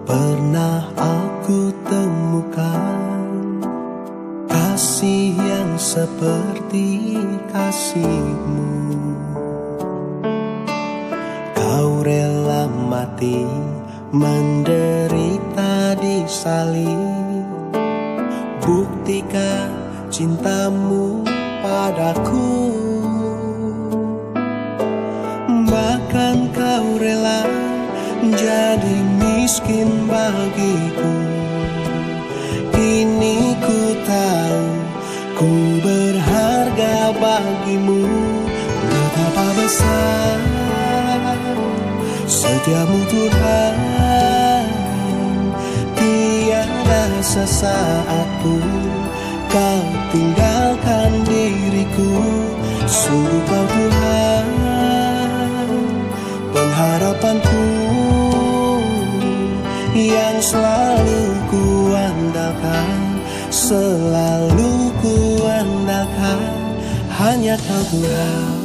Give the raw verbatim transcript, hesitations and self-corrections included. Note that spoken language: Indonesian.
pernah aku temukan kasih yang seperti kasih-Mu. Kau rela mati, menderita di salib, buktikan cinta-Mu padaku. Bahkan Kau rela jadi miskin bagiku. Kini ku tahu ku berharga bagimu. Betapa besar setiamu Tuhan, tiada sesaat pun Kau tinggalkan diriku. Sungguh Kau Tuhan, pengharapanku yang selalu ku andalkan, selalu ku andalkan hanya Kau Tuhan.